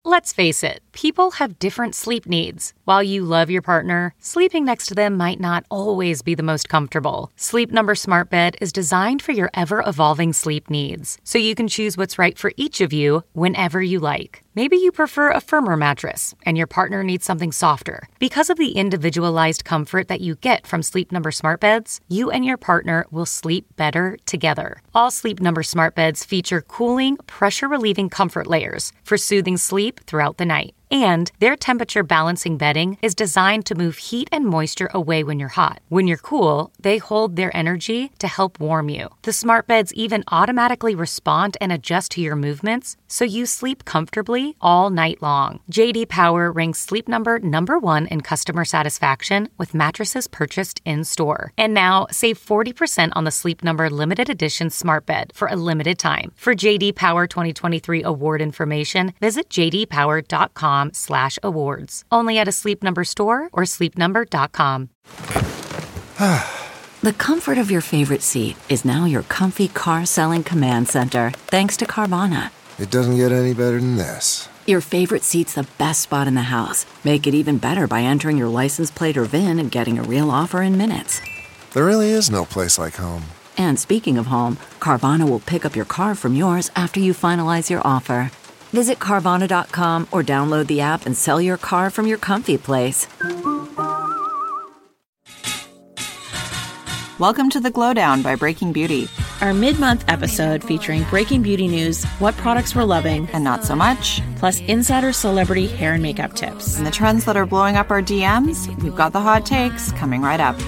Let's face it, people have different sleep needs. While you love your partner, sleeping next to them might not always be the most comfortable. Sleep Number Smart Bed is designed for your ever-evolving sleep needs, so you can choose what's right for each of you whenever you like. Maybe you prefer a firmer mattress and your partner needs something softer. Because of the individualized comfort that you get from Sleep Number Smart Beds, you and your partner will sleep better together. All Sleep Number Smart Beds feature cooling, pressure-relieving comfort layers for soothing sleep throughout the night. And their temperature balancing bedding is designed to move heat and moisture away when you're hot. When you're cool, they hold their energy to help warm you. The smart beds even automatically respond and adjust to your movements, so you sleep comfortably all night long. JD Power ranks Sleep Number #1 in customer satisfaction with mattresses purchased in-store. And now, save 40% on the Sleep Number limited edition smart bed for a limited time. For JD Power 2023 award information, visit jdpower.com/awards. Only at a Sleep Number store or sleepnumber.com. The comfort of your favorite seat is now your comfy car selling command center, thanks to Carvana. It doesn't get any better than this. Your favorite seat's the best spot in the house. Make it even better by entering your license plate or VIN and getting a real offer in minutes. There really is no place like home. And speaking of home, Carvana will pick up your car from yours after you finalize your offer. Visit Carvana.com or download the app and sell your car from your comfy place. Welcome to the Glowdown by Breaking Beauty. Our mid-month episode featuring breaking beauty news, what products we're loving, And not so much. plus insider celebrity hair and makeup tips. And the trends that are blowing up our DMs, we've got the hot takes coming right up.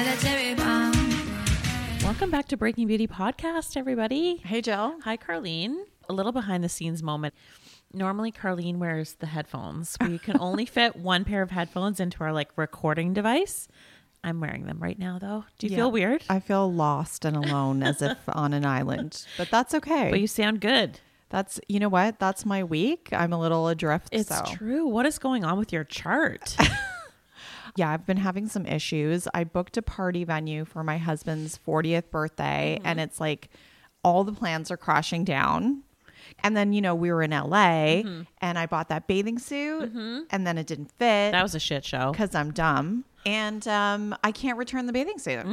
Welcome back to Breaking Beauty Podcast, everybody. Hey, Jill. Hi, Carlene. A little behind the scenes moment. Normally, Carlene wears the headphones. We can only fit one pair of headphones into our recording device. I'm wearing them right now, though. Do you feel weird? I feel lost and alone as if on an island, but that's okay. But you sound good. You know what? That's my week. I'm a little adrift. It's true. What is going on with your chart? Yeah, I've been having some issues. I booked a party venue for my husband's 40th birthday, and it's like all the plans are crashing down. And then, we were in LA and I bought that bathing suit and then it didn't fit. That was a shit show. Because I'm dumb. And I can't return the bathing suit.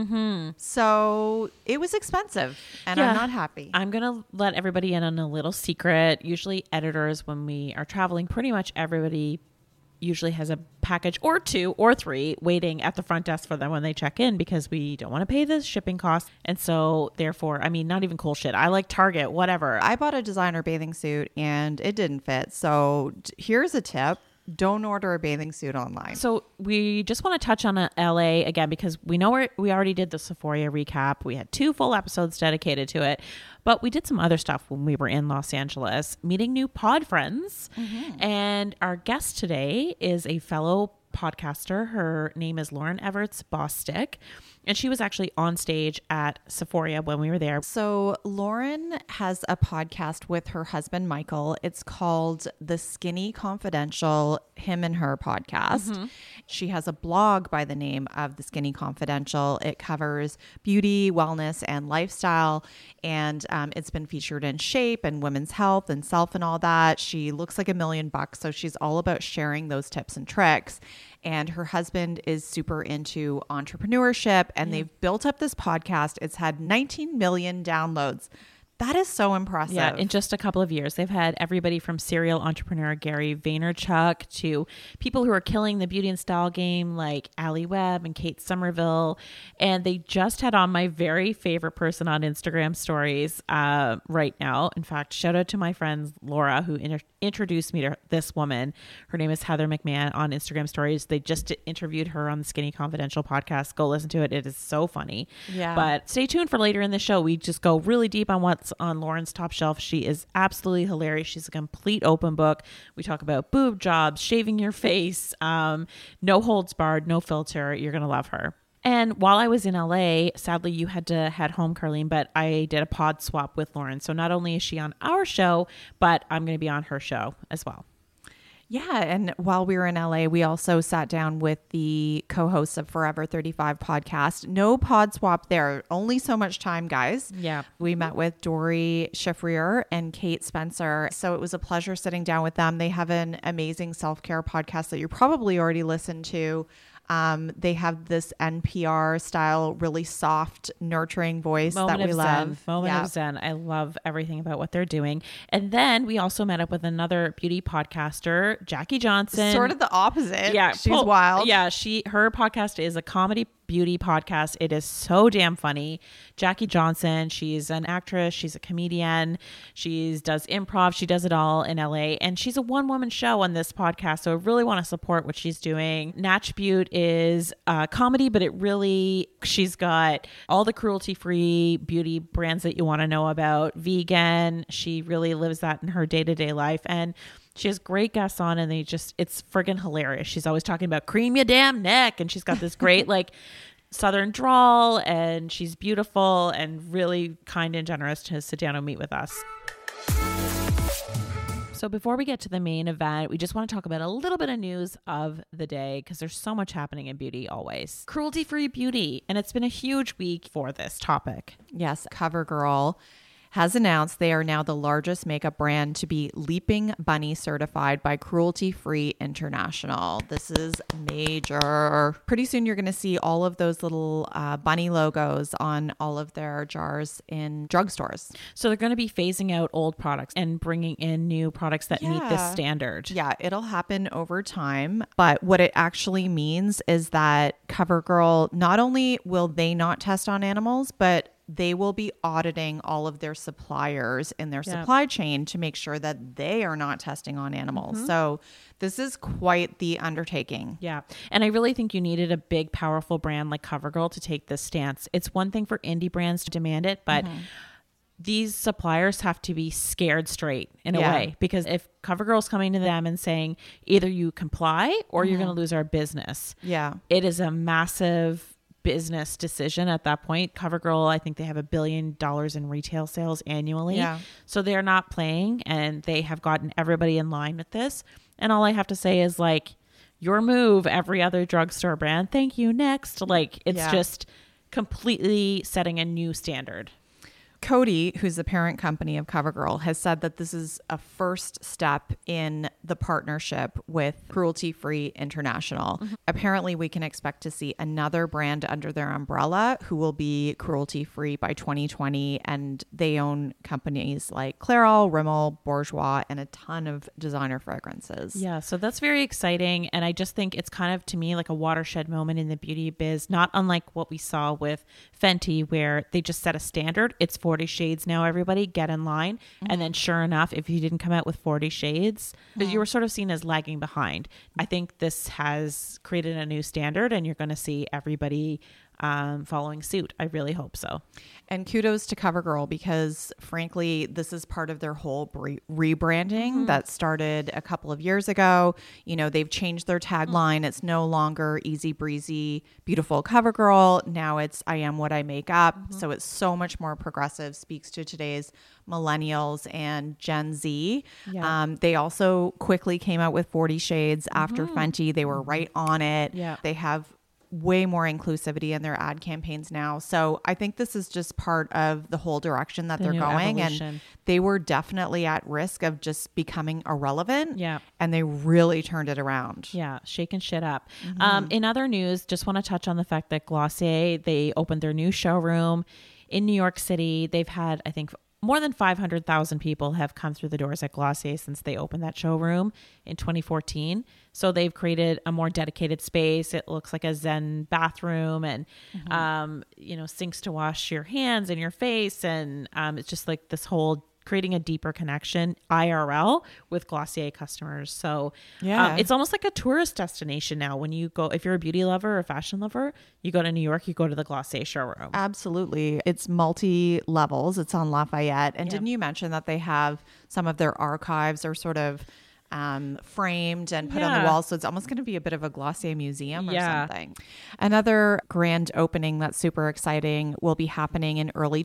So it was expensive and I'm not happy. I'm going to let everybody in on a little secret. Usually editors, when we are traveling, pretty much everybody usually has a package or 2 or 3 waiting at the front desk for them when they check in, because we don't want to pay the shipping costs. And so therefore, not even cool shit. I like Target, whatever. I bought a designer bathing suit and it didn't fit. So here's a tip. Don't order a bathing suit online. So we just want to touch on LA again, because we know we already did the Sephora recap. We had 2 full episodes dedicated to it, but we did some other stuff when we were in Los Angeles, meeting new pod friends. And our guest today is a fellow podcaster. Her name is Lauren Everts Bosstick, and she was actually on stage at Sephora when we were there. So Lauren has a podcast with her husband, Michael. It's called The Skinny Confidential, him and her podcast. She has a blog by the name of The Skinny Confidential. It covers beauty, wellness, and lifestyle. And it's been featured in Shape and Women's Health and Self and all that. She looks like $1 million. So she's all about sharing those tips and tricks. And her husband is super into entrepreneurship, and they've built up this podcast. It's had 19 million downloads. That is so impressive. Yeah, in just a couple of years. They've had everybody from serial entrepreneur Gary Vaynerchuk to people who are killing the beauty and style game like Allie Webb and Kate Somerville. And they just had on my very favorite person on Instagram stories right now. In fact, shout out to my friend Laura, who introduced me to this woman. Her name is Heather McMahon on Instagram stories. They just interviewed her on the Skinny Confidential podcast. Go listen to it. It is so funny. Yeah. But stay tuned for later in the show. We just go really deep on what's on Lauren's top shelf. She is absolutely hilarious. She's a complete open book. We talk about boob jobs, shaving your face, no holds barred, no filter. You're going to love her. And while I was in LA, sadly, you had to head home, Carlene, but I did a pod swap with Lauren. So not only is she on our show, but I'm going to be on her show as well. Yeah. And while we were in LA, we also sat down with the co-hosts of Forever 35 podcast. No pod swap there. Only so much time, guys. Yeah. We met with Dory Schiffrier and Kate Spencer. So it was a pleasure sitting down with them. They have an amazing self-care podcast that you probably already listened to. They have this NPR style, really soft, nurturing voice that we love. Moment of Zen. I love everything about what they're doing. And then we also met up with another beauty podcaster, Jackie Johnson. Sort of the opposite. Yeah. She's wild. Yeah. Her podcast is a comedy beauty podcast. It is so damn funny. Jackie Johnson, she's an actress, she's a comedian, she does improv, she does it all in LA, and she's a one-woman show on this podcast, so I really want to support what she's doing. Natch Beaut is comedy, but she's got all the cruelty-free beauty brands that you want to know about. Vegan, she really lives that in her day-to-day life, and she has great guests on, and it's friggin' hilarious. She's always talking about cream your damn neck, and she's got this great Southern drawl, and she's beautiful and really kind and generous to sit down and meet with us. So before we get to the main event, we just want to talk about a little bit of news of the day because there's so much happening in beauty always. Cruelty-free beauty, and it's been a huge week for this topic. Yes, CoverGirl has announced they are now the largest makeup brand to be Leaping Bunny certified by Cruelty Free International. This is major. Pretty soon you're going to see all of those little bunny logos on all of their jars in drugstores. So they're going to be phasing out old products and bringing in new products that meet this standard. Yeah, it'll happen over time. But what it actually means is that CoverGirl, not only will they not test on animals, but they will be auditing all of their suppliers in their supply chain to make sure that they are not testing on animals. Mm-hmm. So this is quite the undertaking. Yeah. And I really think you needed a big, powerful brand like CoverGirl to take this stance. It's one thing for indie brands to demand it, but these suppliers have to be scared straight in a way, because if CoverGirl's coming to them and saying either you comply or you're going to lose our business. Yeah. It is a massive business decision at that point. CoverGirl, I think they have $1 billion in retail sales annually. Yeah. So they're not playing, and they have gotten everybody in line with this. And all I have to say is your move, every other drugstore brand. Thank you. Next. It's just completely setting a new standard. Coty, who's the parent company of CoverGirl, has said that this is a first step in the partnership with Cruelty Free International. Mm-hmm. Apparently, we can expect to see another brand under their umbrella who will be cruelty free by 2020. And they own companies like Clairol, Rimmel, Bourjois, and a ton of designer fragrances. Yeah, so that's very exciting. And I just think it's kind of, to me, like a watershed moment in the beauty biz, not unlike what we saw with Fenty, where they just set a standard. It's 40 shades now, everybody get in line. Mm-hmm. And then sure enough, if you didn't come out with 40 shades, you were sort of seen as lagging behind. I think this has created a new standard, and you're going to see everybody following suit. I really hope so. And kudos to CoverGirl, because frankly, this is part of their whole rebranding that started a couple of years ago. You know, they've changed their tagline. It's no longer easy breezy, beautiful CoverGirl. Now it's I am what I make up. So it's so much more progressive, speaks to today's millennials and Gen Z. Yeah. They also quickly came out with 40 shades after Fenty. They were right on it. Yeah. They have way more inclusivity in their ad campaigns now. So I think this is just part of the whole direction that they're going. Evolution. And they were definitely at risk of just becoming irrelevant. Yeah. And they really turned it around. Yeah. Shaking shit up. In other news, just want to touch on the fact that Glossier, they opened their new showroom in New York City. They've had, I think, more than 500,000 people have come through the doors at Glossier since they opened that showroom in 2014. So they've created a more dedicated space. It looks like a Zen bathroom and, sinks to wash your hands and your face. And it's just like this whole creating a deeper connection IRL with Glossier customers. So it's almost like a tourist destination now. When you go, if you're a beauty lover or a fashion lover, you go to New York, you go to the Glossier showroom. Absolutely. It's multi-levels. It's on Lafayette. And didn't you mention that they have some of their archives are sort of framed and put on the wall. So it's almost going to be a bit of a Glossier museum or something. Another grand opening that's super exciting will be happening in early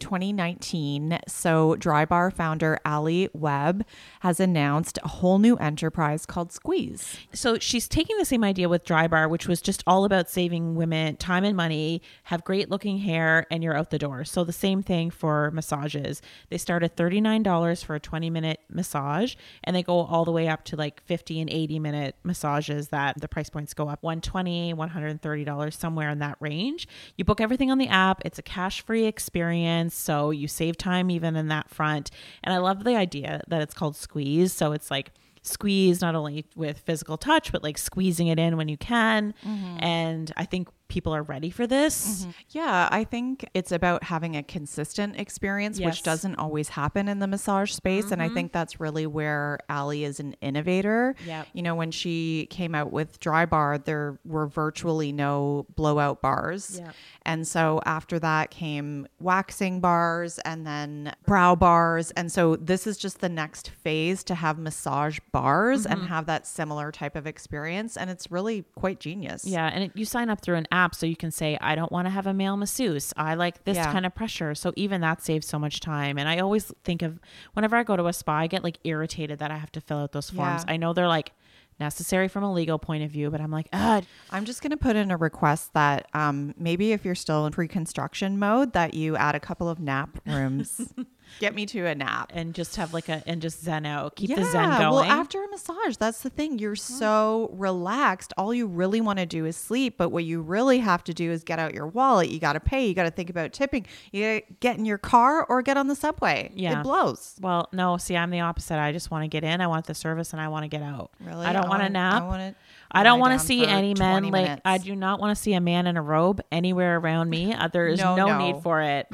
2019. So Drybar founder Ali Webb has announced a whole new enterprise called Squeeze. So she's taking the same idea with Drybar, which was just all about saving women time and money, have great looking hair, and you're out the door. So the same thing for massages. They start at $39 for a 20-minute massage, and they go all the way up to like 50 and 80-minute massages that the price points go up $120, $130, somewhere in that range. You book everything on the app. It's a cash-free experience, so you save time even in that front. And I love the idea that it's called Squeeze. So it's like squeeze not only with physical touch, but like squeezing it in when you can. And I think people are ready for this. Yeah, I think it's about having a consistent experience, which doesn't always happen in the massage space. And I think that's really where Ali is an innovator. You know, when she came out with Drybar, there were virtually no blowout bars. And so after that came waxing bars and then brow bars. And so this is just the next phase to have massage bars and have that similar type of experience. And it's really quite genius. Yeah. And you sign up through an app, so you can say, I don't want to have a male masseuse. I like this kind of pressure. So even that saves so much time. And I always think of whenever I go to a spa, I get like irritated that I have to fill out those forms. I know they're like necessary from a legal point of view, but I'm like, I'm just going to put in a request that maybe if you're still in pre-construction mode, that you add a couple of nap rooms. Get me to a nap and just have like and just zen out, keep the zen going. Well, after a massage, that's the thing. You're so relaxed. All you really want to do is sleep. But what you really have to do is get out your wallet. You got to pay. You got to think about tipping. You got to get in your car or get on the subway. It blows. Well, no, see, I'm the opposite. I just want to get in. I want the service and I want to get out. Really? I don't want to nap. I don't want to see any men. Like, I do not want to see a man in a robe anywhere around me. There is no need for it.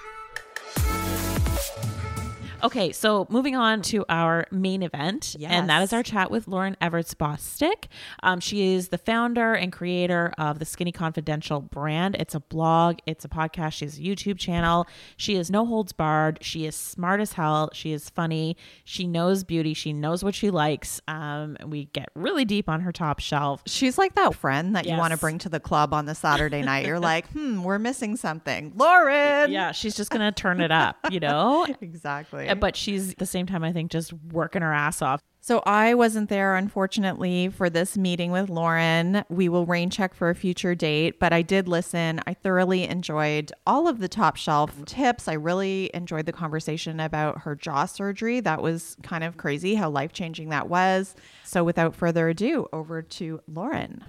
Okay, so moving on to our main event, and that is our chat with Lauren Evarts Bosstick. She is the founder and creator of the Skinny Confidential brand. It's a blog, it's a podcast, she has a YouTube channel. She is no holds barred. She is smart as hell. She is funny. She knows beauty. She knows what she likes. We get really deep on her top shelf. She's like that friend that you want to bring to the club on the Saturday night. You're like, we're missing something. Lauren! Yeah, she's just going to turn it up, you know? Exactly. But she's at the same time, I think, just working her ass off. So I wasn't there, unfortunately, for this meeting with Lauren. We will rain check for a future date, but I did listen. I thoroughly enjoyed all of the top shelf tips. I really enjoyed the conversation about her jaw surgery. That was kind of crazy how life-changing that was. So without further ado, over to Lauren.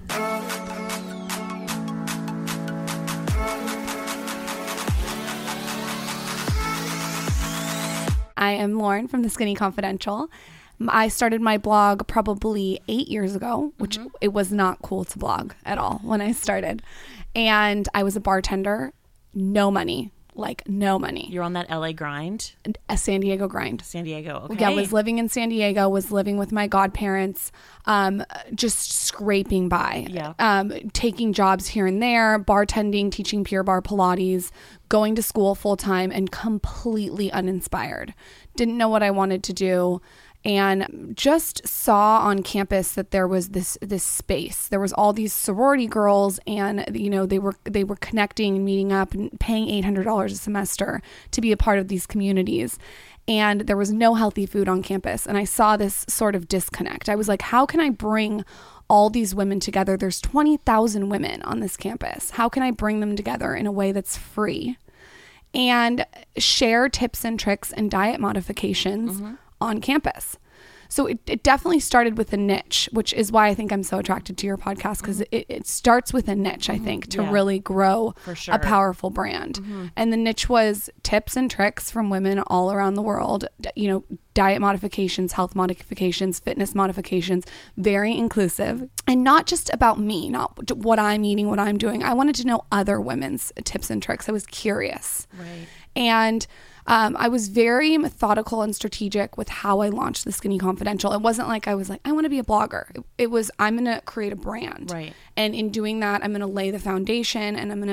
I am Lauren from The Skinny Confidential. I started my blog probably 8 years ago, which it was not cool to blog at all when I started. And I was a bartender, no money, like no money. You're on that LA grind? A San Diego grind. San Diego, okay. Yeah, was living in San Diego, was living with my godparents, just scraping by. Yeah. Taking jobs here and there, bartending, teaching Pure Barre Pilates, going to school full time, and completely uninspired. Didn't know what I wanted to do. And just saw on campus that there was this space. There was all these sorority girls, and you know they were connecting and meeting up and paying $800 a semester to be a part of these communities. And there was no healthy food on campus. And I saw this sort of disconnect. I was like, how can I bring all these women together? There's 20,000 women on this campus. How can I bring them together in a way that's free and share tips and tricks and diet modifications on campus? So it definitely started with a niche, which is why I think I'm so attracted to your podcast, because it starts with a niche, I think, to really grow a powerful brand. And the niche was tips and tricks from women all around the world, you know, diet modifications, health modifications, fitness modifications, very inclusive, and not just about me, not what I'm eating, what I'm doing. I wanted to know other women's tips and tricks. I was curious. Right. And I was very methodical and strategic with how I launched The Skinny Confidential. It wasn't like I was like, I want to be a blogger. It was, I'm going to create a brand. Right. And in doing that, I'm going to lay the foundation, and I'm going to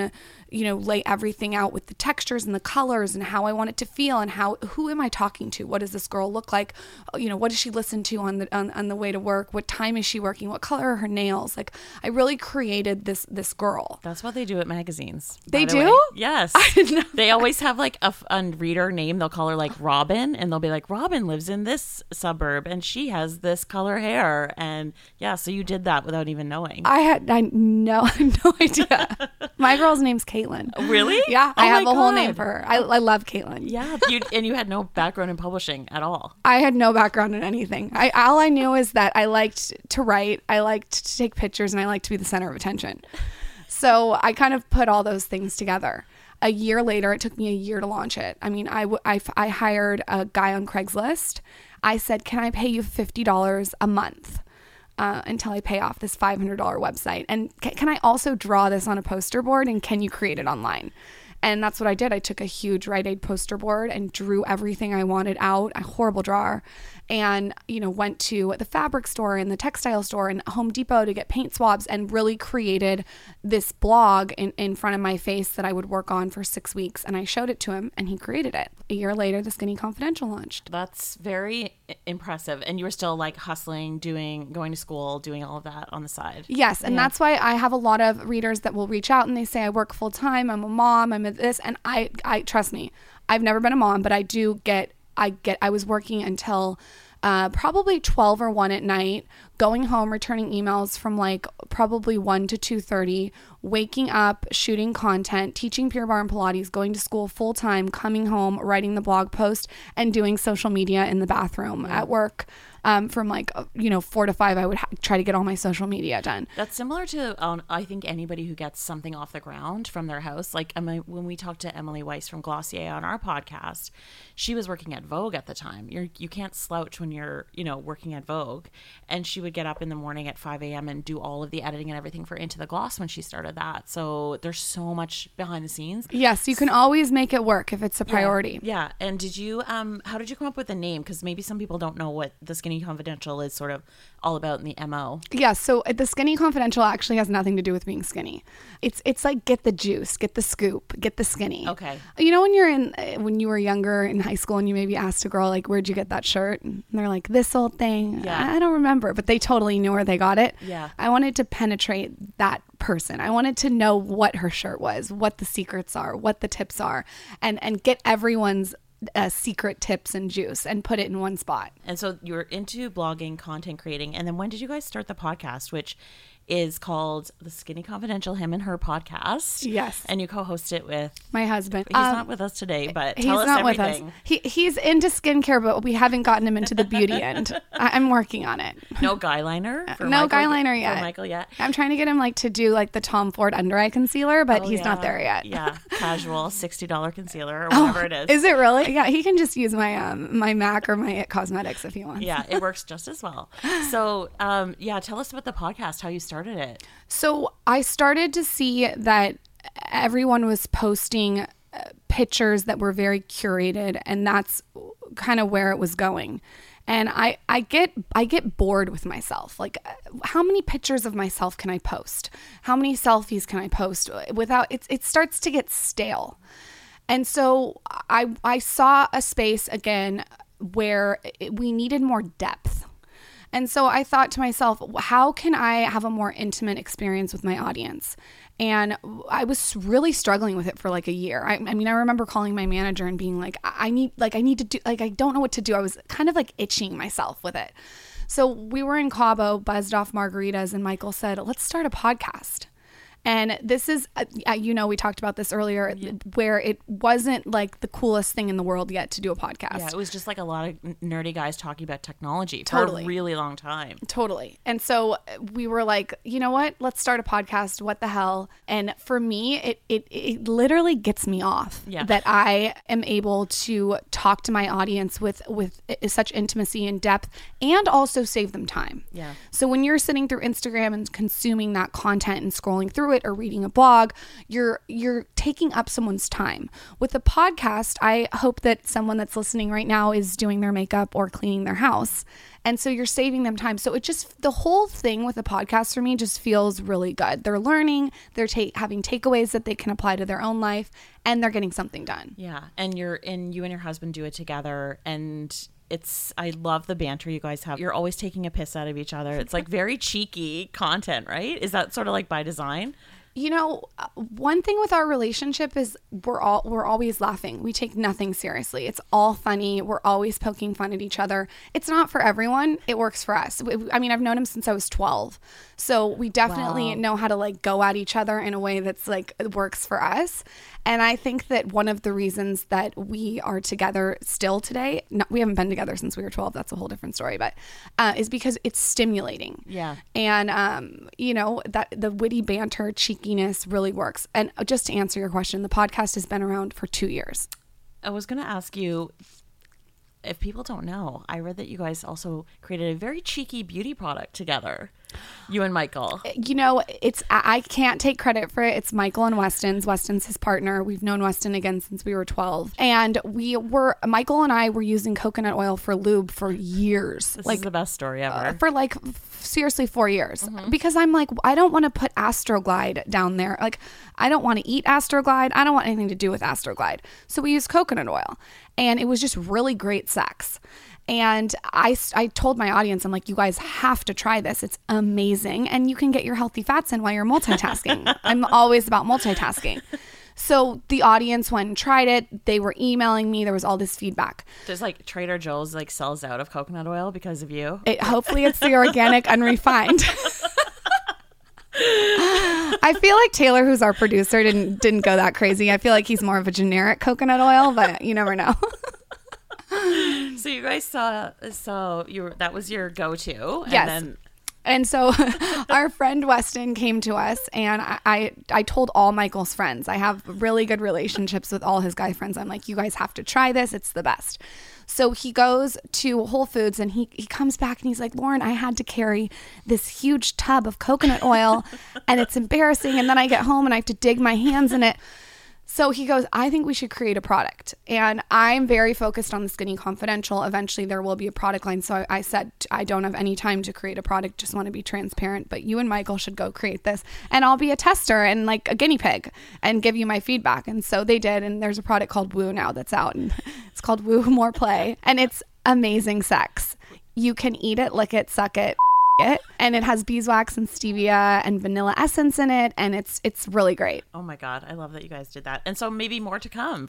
lay everything out with the textures and the colors and how I want it to feel and who am I talking to? What does this girl look like? What does she listen to on the way to work? What time is she working? What color are her nails? Like, I really created this girl. That's what they do at magazines. They do? Way. Yes. They always have like a reader name. They'll call her like Robin, and they'll be like, Robin lives in this suburb and she has this color hair. And yeah, so you did that without even knowing. I had no idea. My girl's name's Caitlin. Really? Yeah. I have a whole name for her. I love Caitlin. Yeah. You had no background in publishing at all. I had no background in anything. All I knew is that I liked to write, I liked to take pictures, and I liked to be the center of attention. So I kind of put all those things together. A year later, it took me a year to launch it. I mean, I hired a guy on Craigslist. I said, can I pay you $50 a month until I pay off this $500 website? And can I also draw this on a poster board, and can you create it online? And that's what I did. I took a huge Rite Aid poster board and drew everything I wanted out, a horrible drawer, and, went to the fabric store and the textile store and Home Depot to get paint swabs, and really created this blog in front of my face that I would work on for 6 weeks. And I showed it to him, and he created it. A year later, The Skinny Confidential launched. That's very impressive. And you were still like hustling, going to school, doing all of that on the side. Yes. And that's why I have a lot of readers that will reach out and they say, I work full time. I'm a mom. I'm at this. And I trust me, I've never been a mom, but I was working until probably 12 or 1 at night, going home, returning emails from like probably 1 to 2:30, waking up, shooting content, teaching Pure Barre and Pilates, going to school full time, coming home, writing the blog post, and doing social media in the bathroom at work. From 4 to 5, I would try to get all my social media done. That's similar to, I think, anybody who gets something off the ground from their house. Like when we talked to Emily Weiss from Glossier on our podcast, she was working at Vogue at the time. You can't slouch when you're, working at Vogue. And she would get up in the morning at 5 a.m. and do all of the editing and everything for Into the Gloss when she started that. So there's so much behind the scenes. Yes, you can always make it work if it's a priority. Yeah. And did you, how did you come up with the name? Because maybe some people don't know what The Skinny Confidential is sort of all about in the MO. Yeah, so The Skinny Confidential actually has nothing to do with being skinny. It's like get the juice, get the scoop, get the skinny. Okay. When you were younger in high school and you maybe asked a girl, like, where'd you get that shirt? And they're like, this old thing. Yeah. I don't remember, but they totally knew where they got it. Yeah. I wanted to penetrate that person. I wanted to know what her shirt was, what the secrets are, what the tips are, and get everyone's secret tips and juice and put it in one spot. And so you were into blogging, content creating, and then when did you guys start the podcast, which is called The Skinny Confidential, Him and Her Podcast? Yes. And you co-host it with my husband. He's not with us today, but tell us everything. With us. He's into skincare, but we haven't gotten him into the beauty end. I'm working on it. No guy liner? No guy liner yet. For Michael yet? I'm trying to get him to do the Tom Ford under eye concealer, but he's not there yet. Yeah, casual $60 concealer or whatever it is. Is it really? Yeah, he can just use my my MAC or my IT Cosmetics if he wants. Yeah, it works just as well. So, tell us about the podcast, how you started it. So I started to see that everyone was posting pictures that were very curated, and that's kind of where it was going. And I get bored with myself. Like, how many pictures of myself can I post? How many selfies can I post without it starts to get stale. And so I saw a space again where we needed more depth. And so I thought to myself, how can I have a more intimate experience with my audience? And I was really struggling with it for a year. I mean, I remember calling my manager and being like, I need to do, I don't know what to do. I was kind of itching myself with it. So we were in Cabo, buzzed off margaritas, and Michael said, let's start a podcast. And this is, we talked about this earlier, where it wasn't the coolest thing in the world yet to do a podcast. Yeah, it was just a lot of nerdy guys talking about technology for a really long time. Totally. And so we were like, you know what? Let's start a podcast. What the hell? And for me, it literally gets me off that I am able to talk to my audience with such intimacy and depth, and also save them time. Yeah. So when you're sitting through Instagram and consuming that content and scrolling through through it or reading a blog, you're taking up someone's time. With a podcast, I hope that someone that's listening right now is doing their makeup or cleaning their house. And so you're saving them time. So the whole thing with a podcast for me just feels really good. They're learning, they're having takeaways that they can apply to their own life, and they're getting something done. Yeah. And you and your husband do it together, and I love the banter you guys have. You're always taking a piss out of each other. It's like very cheeky content, right? Is that sort of like by design? You know, one thing with our relationship is we're always laughing. We take nothing seriously. It's all funny. We're always poking fun at each other. It's not for everyone. It works for us. I mean, I've known him since I was 12. So we definitely know how to like go at each other in a way that's like it works for us. And I think that one of the reasons that we are together still today, we haven't been together since we were 12. That's a whole different story, but is because it's stimulating. Yeah. And, you know, that the witty banter, cheekiness really works. And just to answer your question, the podcast has been around for 2 years. I was going to ask you, if people don't know, I read that you guys also created a very cheeky beauty product together, you and Michael. You know, I can't take credit for it. It's Michael and Weston's. Weston's his partner. We've known Weston again since we were 12. And Michael and I were using coconut oil for lube for years. This is the best story ever. For like seriously 4 years. Because I'm like, I don't want to put Astroglide down there. Like, I don't want to eat Astroglide. I don't want anything to do with Astroglide. So we use coconut oil. And it was just really great sex. And I told my audience, I'm like, you guys have to try this. It's amazing. And you can get your healthy fats in while you're multitasking. I'm always about multitasking. So the audience went and tried it. They were emailing me. There was all this feedback. Does like Trader Joe's like sells out of coconut oil because of you? Hopefully it's the organic, unrefined. I feel like Taylor, who's our producer, didn't go that crazy. I feel like he's more of a generic coconut oil, but you never know. So you guys that was your go-to. Yes. And so our friend Weston came to us, and I told all Michael's friends. I have really good relationships with all his guy friends. I'm like, you guys have to try this. It's the best. So he goes to Whole Foods, and he comes back and he's like, Lauren, I had to carry this huge tub of coconut oil and it's embarrassing. And then I get home and I have to dig my hands in it. So he goes, I think we should create a product. And I'm very focused on the Skinny Confidential. Eventually there will be a product line. So I said, I don't have any time to create a product. Just want to be transparent. But you and Michael should go create this. And I'll be a tester and like a guinea pig and give you my feedback. And so they did. And there's a product called Woo now that's out. And it's called Woo More Play. And it's amazing sex. You can eat it, lick it, suck it. And it has beeswax and stevia and vanilla essence in it, and it's really great. Oh my god, I love that you guys did that. And so maybe more to come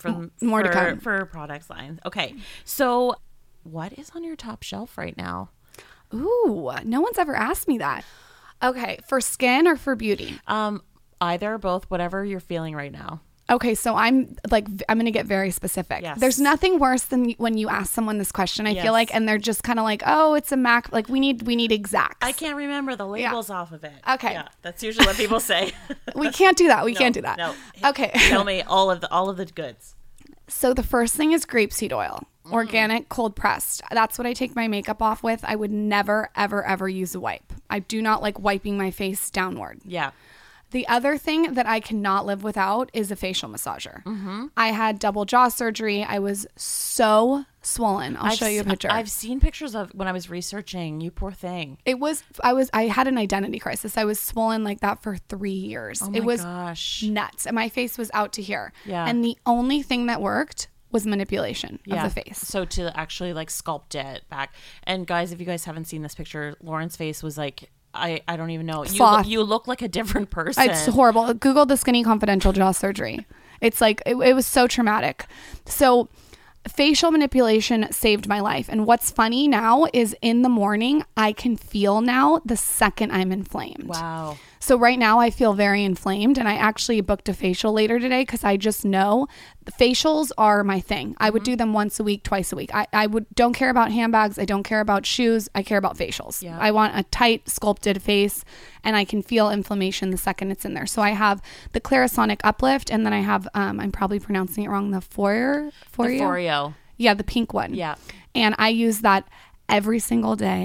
for products lines. Okay, so what is on your top shelf right now? Ooh, no one's ever asked me that. Okay, for skin or for beauty? Either, both, whatever you're feeling right now. Okay, so I'm going to get very specific. Yes. There's nothing worse than when you ask someone this question, I feel like, and they're just kind of like, oh, it's a MAC. Like, we need exacts. I can't remember the labels off of it. Okay. Yeah, that's usually what people say. We can't do that. We can't do that. No. Okay. Tell me all of the goods. So the first thing is grapeseed oil. Organic, cold pressed. That's what I take my makeup off with. I would never, ever, ever use a wipe. I do not like wiping my face downward. Yeah. The other thing that I cannot live without is a facial massager. I had double jaw surgery. I was so swollen. I'll show you a picture. I've seen pictures of when I was researching. You poor thing. I had an identity crisis. I was swollen like that for 3 years. Oh my gosh. Nuts. And my face was out to here. Yeah. And the only thing that worked was manipulation of the face. So to actually like sculpt it back. And guys, if you guys haven't seen this picture, Lauren's face was like, I don't even know. You look like a different person. It's horrible. Google the Skinny Confidential jaw surgery. It's like, it was so traumatic. So facial manipulation saved my life. And what's funny now is in the morning, I can feel now the second I'm inflamed. Wow. So right now I feel very inflamed, and I actually booked a facial later today because I just know the facials are my thing. I would do them once a week, twice a week. I don't care about handbags. I don't care about shoes. I care about facials. Yeah. I want a tight, sculpted face, and I can feel inflammation the second it's in there. So I have the Clarisonic Uplift, and then I have, I'm probably pronouncing it wrong, the Foreo. Yeah, the pink one. Yeah. And I use that every single day.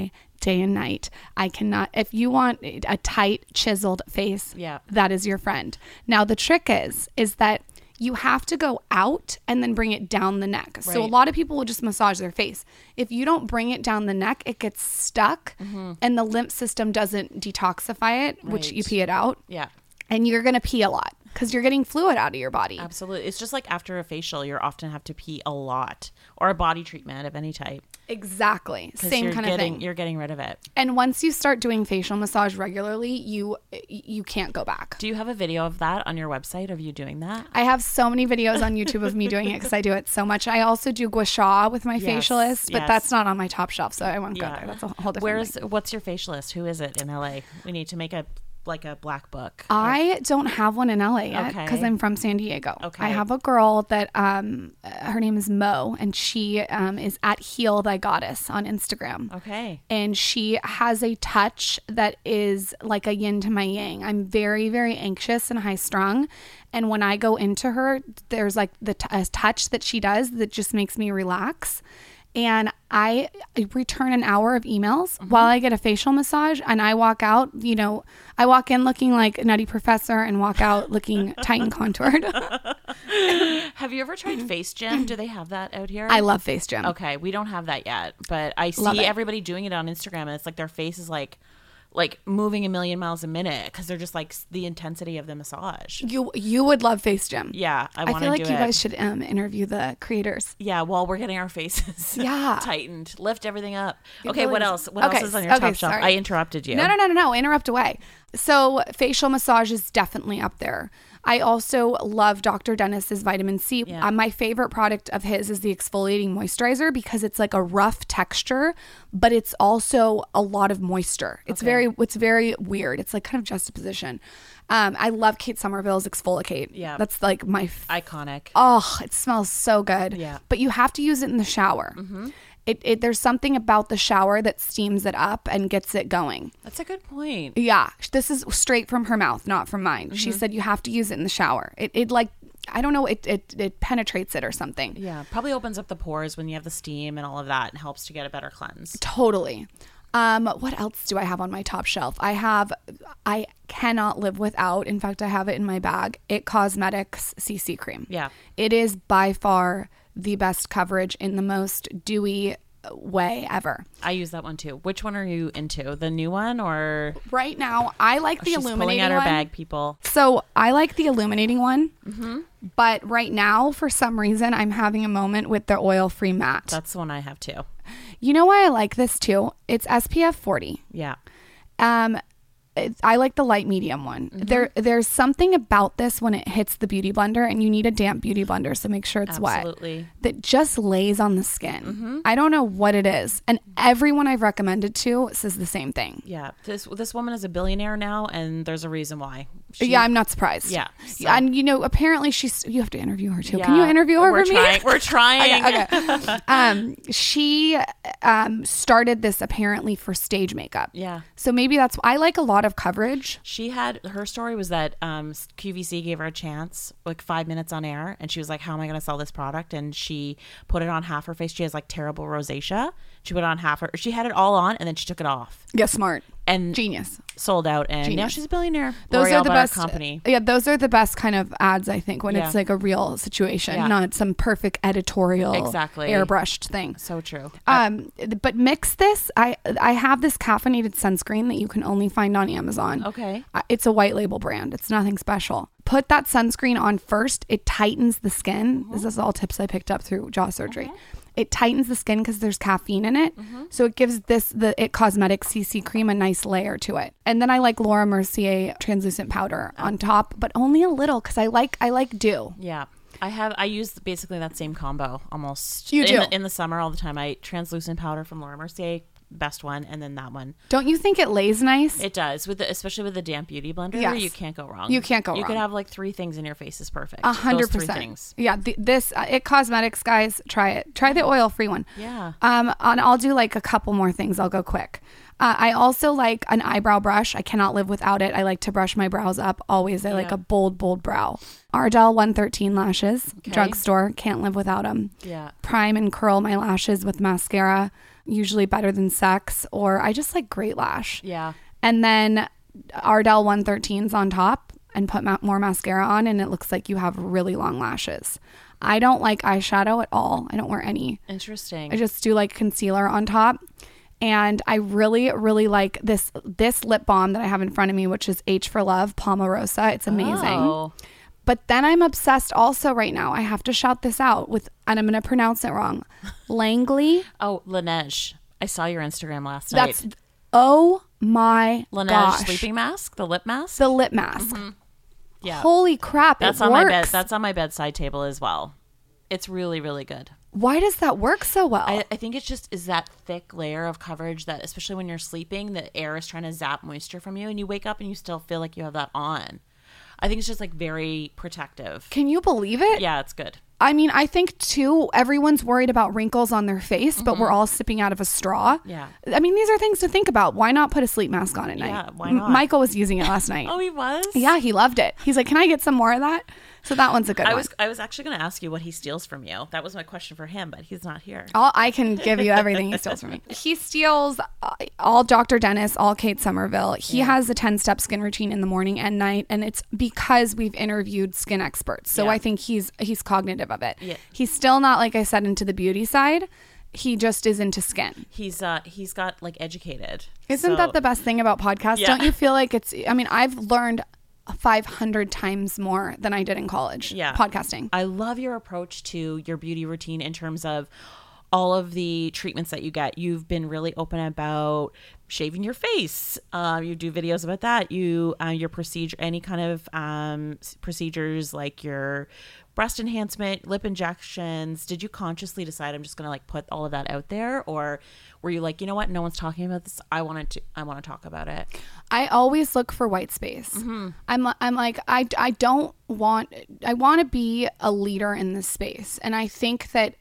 day and night. I cannot, if you want a tight, chiseled face, that is your friend. Now, the trick is that you have to go out and then bring it down the neck. Right. So a lot of people will just massage their face. If you don't bring it down the neck, it gets stuck and the lymph system doesn't detoxify it, which you pee it out. Yeah. And you're going to pee a lot because you're getting fluid out of your body. Absolutely. It's just like after a facial, you often have to pee a lot, or a body treatment of any type. Exactly. Same kind of thing. You're getting rid of it. And once you start doing facial massage regularly, you can't go back. Do you have a video of that on your website of you doing that? I have so many videos on YouTube of me doing it because I do it so much. I also do gua sha with my facialist, but that's not on my top shelf, so I won't go there. That's a whole different thing. What's your facialist? Who is it in LA? We need to make a black book. I don't have one in LA yet because I'm from San Diego. Okay. I have a girl that her name is Mo, and she is at Heal Thy Goddess on Instagram. Okay. And she has a touch that is like a yin to my yang. I'm very, very anxious and high strung. And when I go into her, there's like a touch that she does that just makes me relax. And I return an hour of emails while I get a facial massage, and I walk out, I walk in looking like Nutty Professor and walk out looking tight and contoured. Have you ever tried Face Gym? Do they have that out here? I love Face Gym. Okay, we don't have that yet, but I see everybody doing it on Instagram, and it's like their face is like moving a million miles a minute because they're just like the intensity of the massage. You would love Face Gym. Yeah, I want to do it. I feel like you guys should interview the creators. Yeah, while we're getting our faces tightened, lift everything up. Okay, what else? What else is on your top shelf? I interrupted you. No, interrupt away. So facial massage is definitely up there. I also love Dr. Dennis's vitamin C. Yeah. My favorite product of his is the exfoliating moisturizer because it's like a rough texture, but it's also a lot of moisture. It's very weird. It's like kind of juxtaposition. I love Kate Somerville's Exfoliate. Yeah. That's like my iconic. Oh, it smells so good. Yeah. But you have to use it in the shower. Mm-hmm. There's something about the shower that steams it up and gets it going. That's a good point. Yeah. This is straight from her mouth, not from mine. Mm-hmm. She said you have to use it in the shower. It like, I don't know, it penetrates it or something. Yeah. Probably opens up the pores when you have the steam and all of that and helps to get a better cleanse. Totally. What else do I have on my top shelf? I cannot live without, in fact, I have it in my bag, It Cosmetics CC cream. Yeah. It is by far the best coverage in the most dewy way ever. I use that one too. Which one are you into? The new one or? Right now, I like the illuminating one. She's pulling out her bag, people. So I like the illuminating one. Mm-hmm. But right now, for some reason, I'm having a moment with the oil-free matte. That's the one I have too. You know why I like this too? It's SPF 40. Yeah. I like the light medium one. Mm-hmm. There's something about this when it hits the beauty blender, and you need a damp beauty blender, so make sure it's wet. That just lays on the skin. Mm-hmm. I don't know what it is, and everyone I've recommended to says the same thing. Yeah, this woman is a billionaire now, and there's a reason why. I'm not surprised. Yeah, so. And apparently you have to interview her too. Yeah. Can you interview her for me? We're trying. Okay. She started this apparently for stage makeup. Yeah. So maybe that's, I like a lot of coverage. Her story was that QVC gave her a chance, like 5 minutes on air, and she was like, how am I going to sell this product? And she put it on half her face. She has like terrible rosacea. She put it on she had it all on, and then she took it off. Yeah, smart. And genius. Sold out, and now she's a billionaire. Those L'Oreal are the best company. Yeah, those are the best kind of ads, I think, when it's like a real situation, not some perfect editorial, airbrushed thing. So true. But mix this. I have this caffeinated sunscreen that you can only find on Amazon. Okay. It's a white label brand. It's nothing special. Put that sunscreen on first. It tightens the skin. This is all tips I picked up through jaw surgery. It tightens the skin because there's caffeine in it. Mm-hmm. So it gives the It Cosmetics CC cream a nice layer to it. And then I like Laura Mercier translucent powder on top, but only a little because I like dew. Yeah. I use basically that same combo almost. You do? In the summer all the time. I translucent powder from Laura Mercier, best one, and then that one. Don't you think it lays nice? It does, especially with the damp beauty blender. Yes. You can't go wrong. You can't go wrong. You could have like 3 things in your face is perfect. 100%. Yeah, this It Cosmetics, guys, try it. Try the oil-free one. Yeah. And I'll do like a couple more things. I'll go quick. I also like an eyebrow brush. I cannot live without it. I like to brush my brows up always. I like a bold brow. Ardell 113 lashes, drugstore. Can't live without them. Yeah. Prime and curl my lashes with mascara. usually Better Than Sex, or I just like Great Lash. Yeah. And then Ardell 113s on top and put more mascara on, and it looks like you have really long lashes. I don't like eyeshadow at all. I don't wear any. Interesting. I just do like concealer on top. And I really, really like this lip balm that I have in front of me, which is H for Love, Palmarosa. It's amazing. Oh. But then I'm obsessed also right now. I have to shout this out with, and I'm going to pronounce it wrong. Langley. Oh, Laneige. I saw your Instagram last night. Oh my Laneige gosh. sleeping mask, the lip mask. The lip mask. Mm-hmm. Yeah. Holy crap. That's it on works. my bed. That's on my bedside table as well. It's really, really good. Why does that work so well? I think it just is that thick layer of coverage that, especially when you're sleeping, the air is trying to zap moisture from you, and you wake up and you still feel like you have that on. I think it's just like very protective. Can you believe it? Yeah, it's good. I mean, I think too, everyone's worried about wrinkles on their face, but we're all sipping out of a straw. Yeah. I mean, these are things to think about. Why not put a sleep mask on at night? Yeah, why not? Michael was using it last night. Oh, he was? Yeah, he loved it. He's like, can I get some more of that? So that one's a good one. I was actually going to ask you what he steals from you. That was my question for him, but he's not here. I can give you everything he steals from me. He steals all Dr. Dennis, all Kate Somerville. He has a 10-step skin routine in the morning and night, and it's because we've interviewed skin experts. So I think he's cognitive of it. Yeah. He's still not, like I said, into the beauty side. He just is into skin. He's got like educated. Isn't that the best thing about podcasts? Yeah. Don't you feel like I've learned 500 times more than I did in college. Yeah. Podcasting. I love your approach to your beauty routine in terms of all of the treatments that you get. You've been really open about shaving your face. You do videos about that. Your procedure, any kind of procedures like your breast enhancement, lip injections. Did you consciously decide I'm just going to like put all of that out there, or were you like, you know what, no one's talking about this, I want to talk about it? I always look for white space. Mm-hmm. I'm like, I want to be a leader in this space, and I think that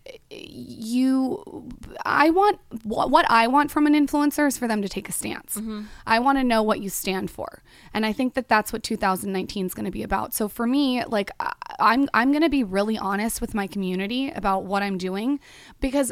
what I want from an influencer is for them to take a stance. Mm-hmm. I want to know what you stand for, and I think that that's what 2019 is going to be about. So for me, like, I'm going to be really honest with my community about what I'm doing, because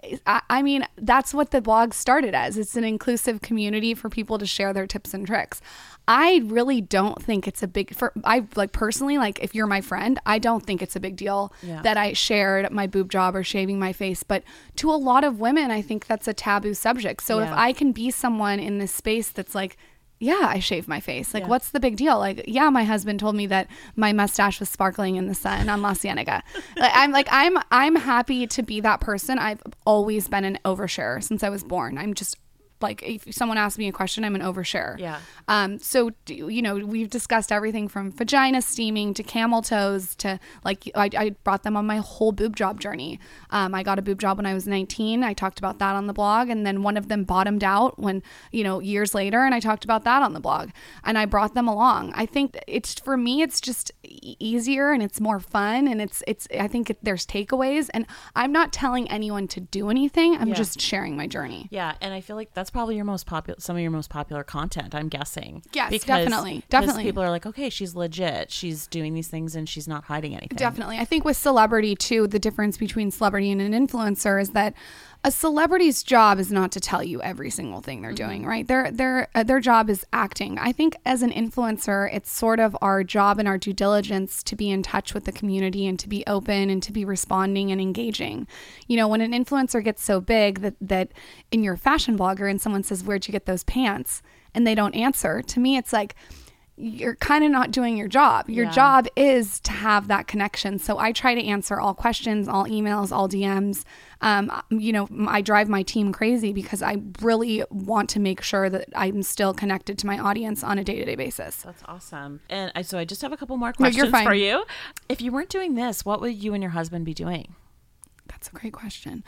I mean, that's what the blog started as. It's an inclusive community for people to share their tips and tricks. I really don't think it's a big, personally, like, if you're my friend, I don't think it's a big deal that I shared my boob job or shaving my face. But to a lot of women, I think that's a taboo subject. So if I can be someone in this space that's like, yeah, I shave my face. Like, what's the big deal? Like, yeah, my husband told me that my mustache was sparkling in the sun on La Cienega. I'm happy to be that person. I've always been an oversharer since I was born. I'm just like, if someone asks me a question, I'm an overshare. Yeah. So, you know, we've discussed everything from vagina steaming to camel toes to, like, I brought them on my whole boob job journey. I got a boob job when I was 19. I talked about that on the blog. And then one of them bottomed out when, you know, years later. And I talked about that on the blog. And I brought them along. I think for me, it's just easier and it's more fun. And I think there's takeaways. And I'm not telling anyone to do anything. I'm just sharing my journey. Yeah. And I feel like that's probably some of your most popular content, I'm guessing. Yes, definitely. People are like, okay, she's legit. She's doing these things and she's not hiding anything. Definitely. I think with celebrity too, the difference between celebrity and an influencer is that a celebrity's job is not to tell you every single thing they're doing, right? Their job is acting. I think as an influencer, it's sort of our job and our due diligence to be in touch with the community and to be open and to be responding and engaging. You know, when an influencer gets so big that in your fashion blogger and someone says, "Where'd you get those pants?" and they don't answer, to me, it's like, you're kind of not doing your job. Your job is to have that connection. So I try to answer all questions, all emails, all DMs. You know, I drive my team crazy because I really want to make sure that I'm still connected to my audience on a day-to-day basis. That's awesome. And so I just have a couple more questions for you. If you weren't doing this, what would you and your husband be doing? That's a great question.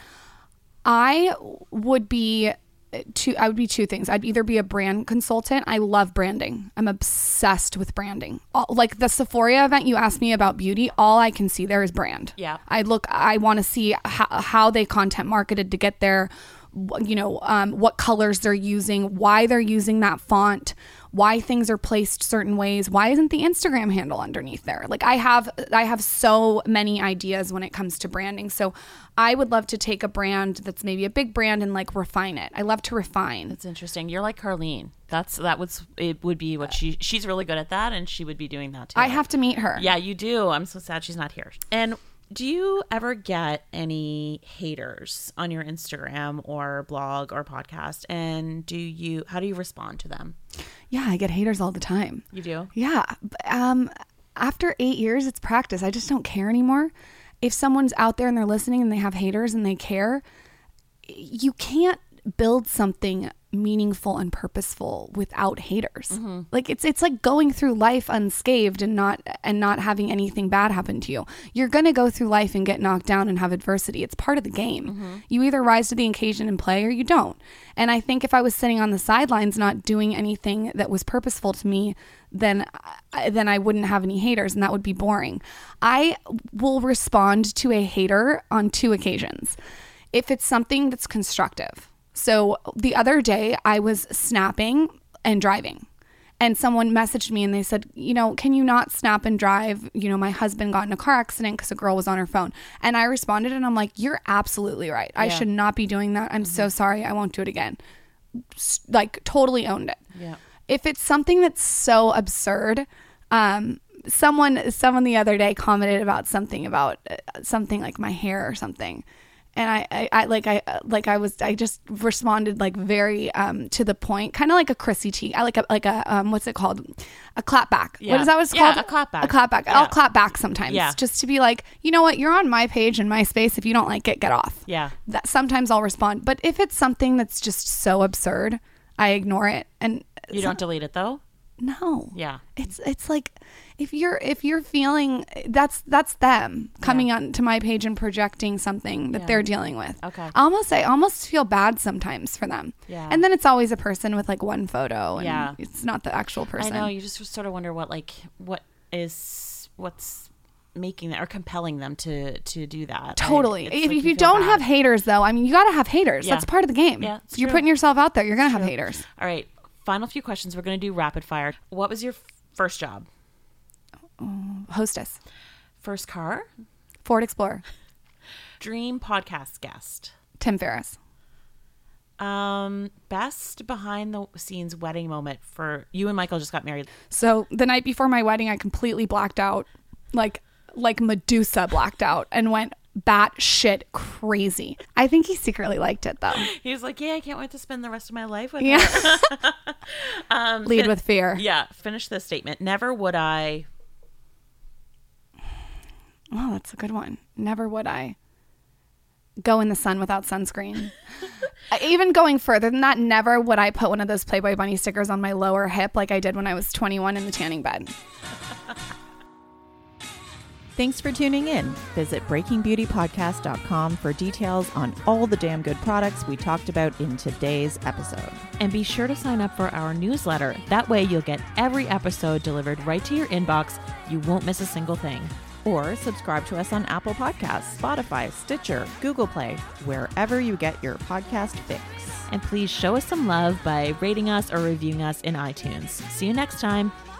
I would be two things. I'd either be a brand consultant. I love branding. I'm obsessed with branding. Like the Sephora event, you asked me about beauty. All I can see there is brand. Yeah. I want to see how they content marketed to get there, what colors they're using, why they're using that font, why things are placed certain ways. Why isn't the Instagram handle underneath there? Like I have so many ideas when it comes to branding. So I would love to take a brand that's maybe a big brand and like refine it. I love to refine. That's interesting. You're like Carlene. It would be what she's really good at that, and she would be doing that too. I have to meet her. Yeah, you do. I'm so sad she's not here. And do you ever get any haters on your Instagram or blog or podcast? And how do you respond to them? Yeah, I get haters all the time. You do? Yeah. After 8 years, it's practice. I just don't care anymore. If someone's out there and they're listening and they have haters and they care, you can't build something meaningful and purposeful without haters. Mm-hmm. Like it's like going through life unscathed and not having anything bad happen to you. You're going to go through life and get knocked down and have adversity. It's part of the game. Mm-hmm. You either rise to the occasion and play or you don't. And I think if I was sitting on the sidelines not doing anything that was purposeful to me, then I wouldn't have any haters, and that would be boring. I will respond to a hater on 2 occasions. If it's something that's constructive. So the other day I was snapping and driving, and someone messaged me and they said, can you not snap and drive? My husband got in a car accident because a girl was on her phone. And I responded and I'm like, you're absolutely right. I should not be doing that. I'm so sorry. I won't do it again. Like totally owned it. Yeah. If it's something that's so absurd, someone the other day commented about something like my hair or something. And I just responded like very to the point, kind of like a Chrissy T. I like a what's it called? A clapback. Yeah. What is that what's called? A clapback. A clapback. Yeah. I'll clap back sometimes. Yeah. Just to be like, you know what? You're on my page in my space. If you don't like it, get off. Yeah. That sometimes I'll respond. But if it's something that's just so absurd, I ignore it. And you don't delete it though? No. Yeah. It's like if you're feeling that's them coming onto my page and projecting something that they're dealing with. Okay. I almost feel bad sometimes for them. Yeah. And then it's always a person with like one photo and it's not the actual person. I know, you just sort of wonder what's making that or compelling them to do that. Totally. If you don't have haters though, I mean you gotta have haters. Yeah. That's part of the game. Yeah, if you're putting yourself out there, you're gonna have haters. All right. Final few questions. We're going to do rapid fire. What was your first job? Hostess. First car? Ford Explorer. Dream podcast guest? Tim Ferriss. Best behind the scenes wedding moment for you and Michael just got married. So the night before my wedding, I completely blacked out, like Medusa blacked out and went batshit crazy. I think he secretly liked it though. He was like, yeah, I can't wait to spend the rest of my life with her. Lead with fear. Yeah. Finish this statement. Never would I. Oh, that's a good one. Never would I go in the sun without sunscreen. Even going further than that, never would I put one of those Playboy Bunny stickers on my lower hip like I did when I was 21 in the tanning bed. Thanks for tuning in. Visit breakingbeautypodcast.com for details on all the damn good products we talked about in today's episode. And be sure to sign up for our newsletter. That way you'll get every episode delivered right to your inbox. You won't miss a single thing. Or subscribe to us on Apple Podcasts, Spotify, Stitcher, Google Play, wherever you get your podcast fix. And please show us some love by rating us or reviewing us in iTunes. See you next time.